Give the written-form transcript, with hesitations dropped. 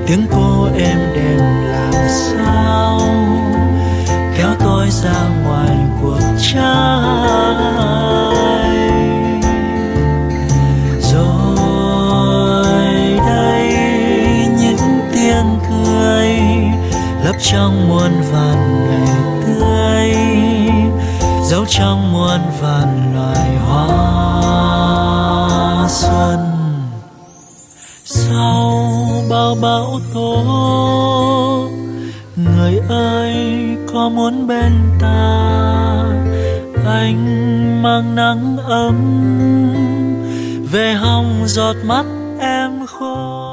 tiếng cô êm đềm làm sao kéo tôi ra ngoài cuộc trái. Rồi đây những tiếng cười lấp trong muôn vàn ngày tươi, giấu trong muôn vàn loài hoa xuân. Sau bao bão tố, người ơi có muốn bên ta, anh mang nắng ấm về hồng giọt mắt em khô.